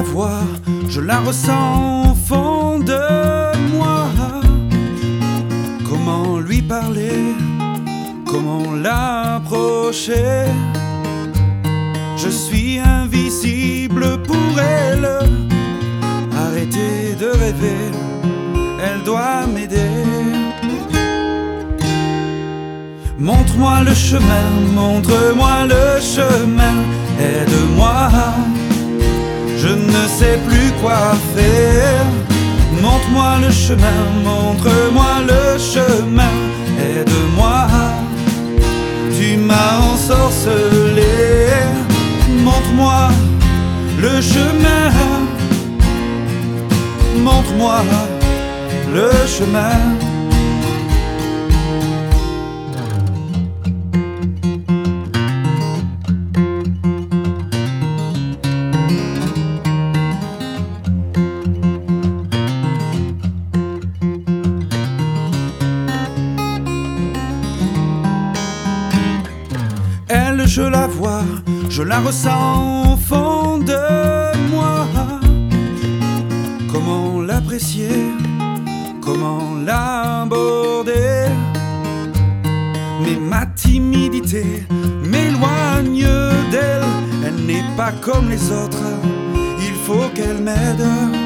voix, je la ressens au fond de moi. Comment lui parler, comment l'approcher? Je suis invisible pour elle. Arrêtez de rêver, elle doit m'aider. Montre-moi le chemin, montre-moi le chemin, aide-moi, je ne sais plus quoi faire. Montre-moi le chemin, montre-moi le chemin, aide-moi, tu m'as ensorcelé. Montre-moi le chemin, montre-moi le chemin. Elle, je la vois, je la ressens au fond de moi. Comment l'apprécier, comment l'aborder? Mais ma timidité m'éloigne d'elle. Elle n'est pas comme les autres, il faut qu'elle m'aide.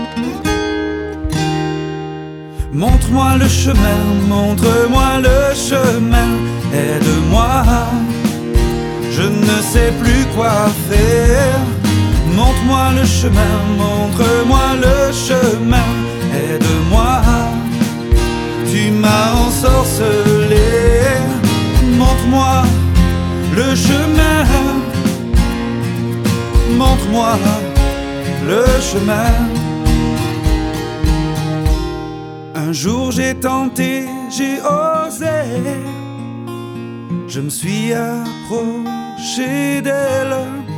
Montre-moi le chemin, montre-moi le chemin, aide-moi, je ne sais plus quoi faire. Montre-moi le chemin, montre-moi le chemin, aide-moi, tu m'as ensorcelé. Montre-moi le chemin, montre-moi le chemin. Un jour j'ai tenté, j'ai osé, je me suis approché d'elle.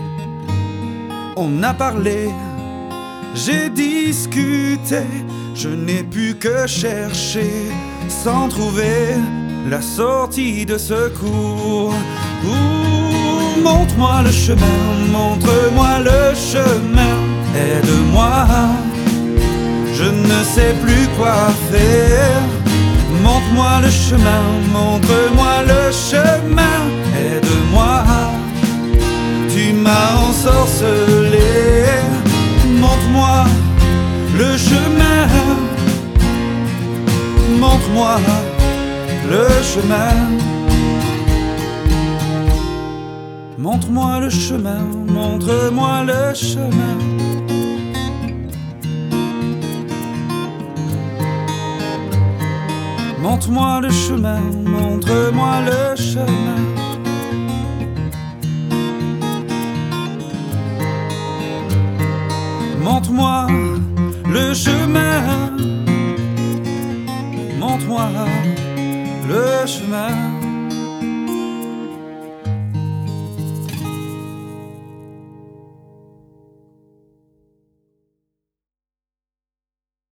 On a parlé, j'ai discuté, je n'ai pu que chercher sans trouver la sortie de secours. Montre-moi le chemin, montre-moi le chemin, aide-moi, je ne sais plus quoi faire. Montre-moi le chemin, montre-moi le chemin, aide-moi, tu m'as ensorcelé. Montre-moi le chemin, montre-moi le chemin. Montre-moi le chemin, montre-moi le chemin. Montre-moi le chemin, montre-moi le chemin. Montre-moi le chemin, montre-moi le chemin.